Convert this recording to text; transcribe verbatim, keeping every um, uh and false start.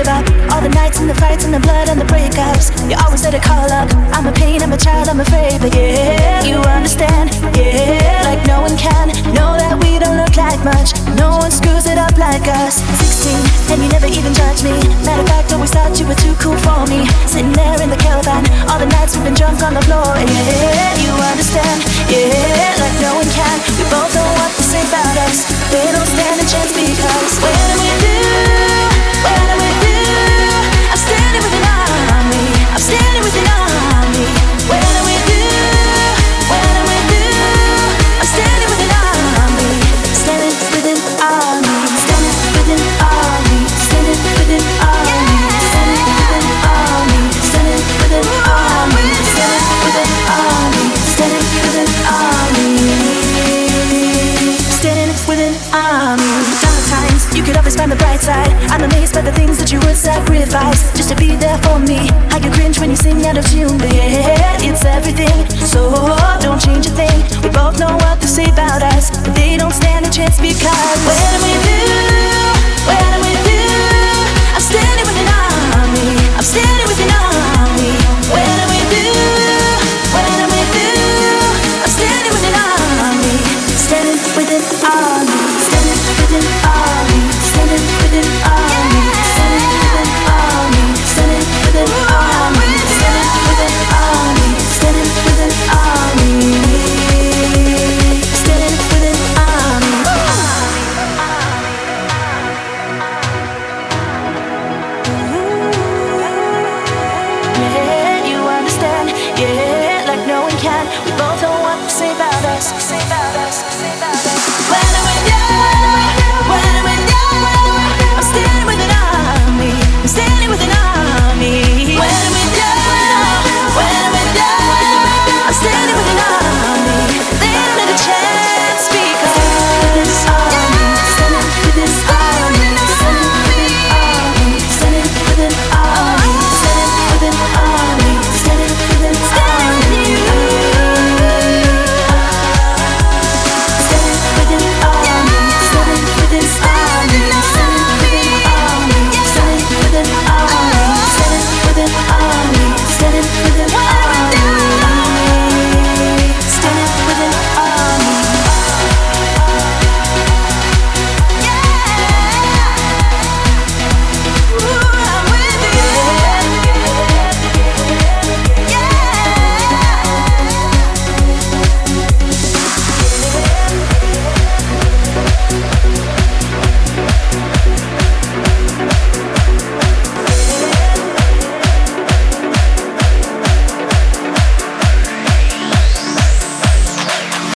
give up. All the nights and the fights and the blood and the breakups. You always let it call up. I'm a pain, I'm a child, I'm afraid. But yeah, you understand, yeah, like no one can. Know that we don't look like much. No one screws it up like us. Sixteen, and you never even judged me. Matter of fact, always thought you were too cool for me. Sitting there in the caravan, all the nights we've been drunk on the floor. Yeah, you understand, yeah, like no one can. We both know what to say about us. They don't stand a chance because when I'm with you, when I'm with you, I'm standing with an army. I'm standing with an army. When I'm with you, when I'm with you, I'm standing with an army. Standing with an army. Standing with an army. Standing with an army. Standing with an army. Standing with an army. Standing with an army. Standing with an army. Standing with an army. Sometimes you could always find the bright side. I'm amazed by the things that you would sacrifice just to be there for me. How you cringe when you sing out of tune, but yeah, it's everything. So don't change a thing. We both know what to say about us, but they don't stand a chance because when I'm with you, when I'm with you, I'm standing with an army. I'm standing with an army. When I'm with you, when I'm with you, I'm standing with an army. Standing with an army. Standing with an army. Standing with an army. Standing with an army. Standing with an army. Standing with an army. Standing with an army. Standing with an army. Yeah, you understand. Yeah, like no one can. We both know what to say about us. Say about us.